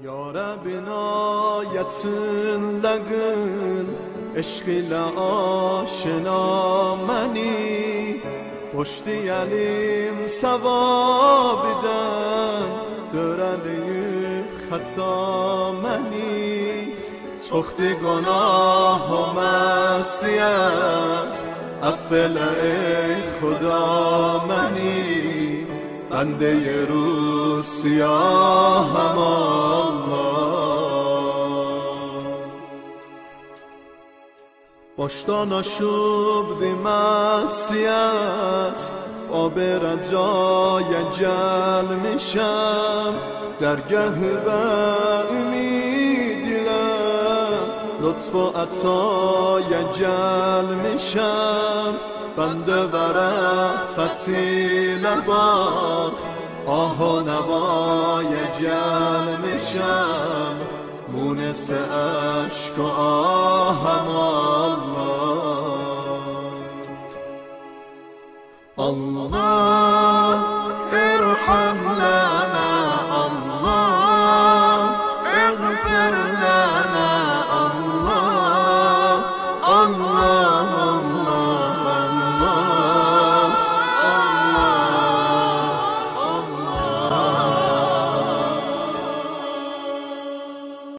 یا رب نایتن لگن عشقی لآشنا منی پشتی علیم سوابیدن دورلی خطا منی چختی گناه و معصیت افل ای خدا منی بنده ی روز سیاهم الله باشتا نشوب دی معصیت آب رجای جل میشم درگه و امیدیلم لطف و عطای جل میشم بنده برفتی لباق آه و نوای جل میشم مونس عشق و آهم الله الله